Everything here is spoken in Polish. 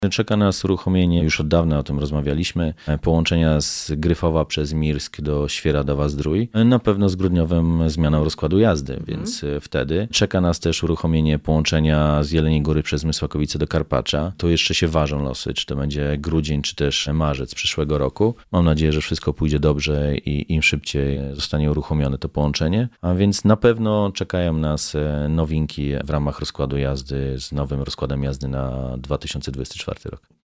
Czeka nas uruchomienie, już od dawna o tym rozmawialiśmy, połączenia z Gryfowa przez Mirsk do Świeradowa-Zdrój. Na pewno z grudniowym zmianą rozkładu jazdy, więc wtedy czeka nas też uruchomienie połączenia z Jeleniej Góry przez Mysłakowice do Karpacza. Tu jeszcze się ważą losy, czy to będzie grudzień, czy też marzec przyszłego roku. Mam nadzieję, że wszystko pójdzie dobrze i im szybciej zostanie uruchomione to połączenie. A więc na pewno czekają nas nowinki w ramach rozkładu jazdy z nowym rozkładem jazdy na 2024 rok.